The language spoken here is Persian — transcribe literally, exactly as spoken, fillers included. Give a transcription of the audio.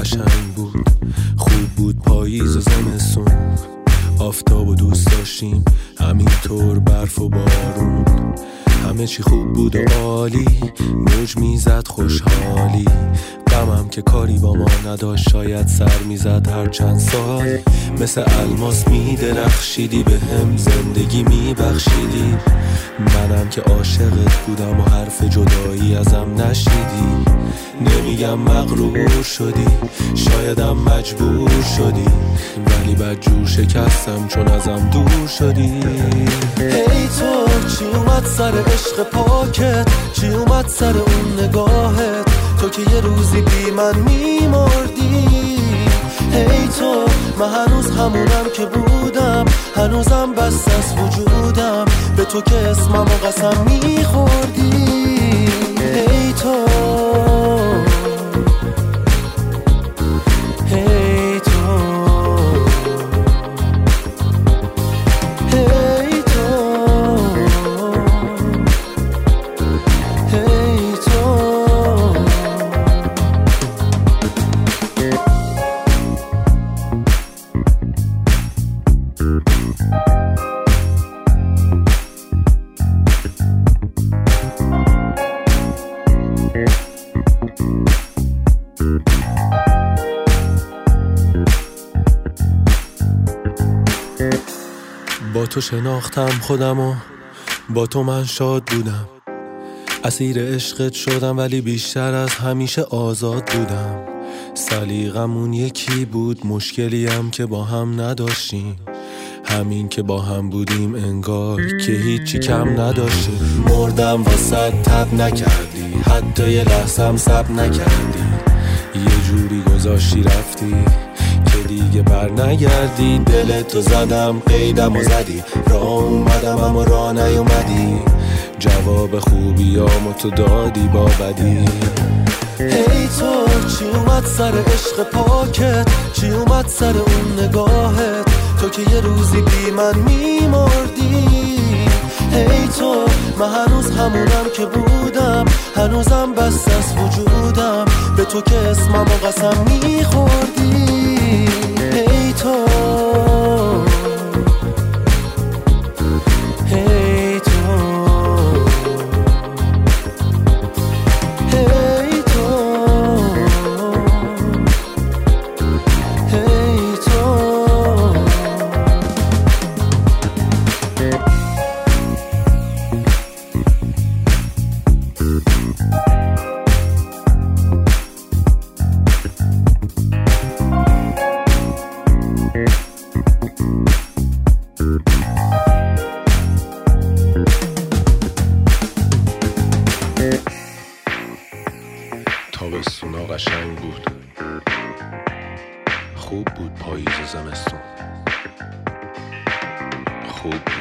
قشنگ بود، خوب بود پاییز و زمستون، آفتاب و دوست داشتیم همینطور، برف و بارون، همه چی خوب بود و عالی، موج میزد خوشحالی، غمم که کاری با ما نداشت، شاید سر میزد هر چند سال، مثل الماس میدرخشیدی به هم، زندگی میبخشیدی، منم که عاشقت بودم و حرف جدایی ازم نشنیدی، نمیگم مغرور شدی، شایدم مجبور شدی، ولی بدجور شکستم چون ازم دور شدی. هی تو چی اومد سر عشق پاکت، چی اومد سر اون نگاهت، تو که یه روزی بی من میمردی. هی تو من هنوز همونم که بودم، هنوزم بس از وجودم، به تو که اسمم و قسم میخوردی. هی تو هی تو هی تو هی تو با تو شناختم خودم و با تو من شاد بودم، اسیر عشقت شدم ولی بیشتر از همیشه آزاد بودم، سلیقمون یکی بود، مشکلی هم که با هم نداشتیم، همین که با هم بودیم انگار که هیچی کم نداشتیم. مردم واسه تب نکردی، حتی یه لحظم سب نکردی، یه جوری گذاشتی رفتی که دیگه بر نگردی، دلتو زدم قیدم و زدی، راه اومدم اما راه نیومدی، جواب خوبیامو تو دادی با بدی. هی تو چی اومد سر عشق پاکت، چی اومد سر اون نگاهت، تو که یه روزی بی من میمردی. هی تو من هنوز همونم که بودم، هنوزم بس از وجودم، به تو که اسمم و قسم میخوردی. هی تو هی تو هی تو هی تو تابستونا قشنگ بود، خوب بود پاییز و زمستون، خوب بود.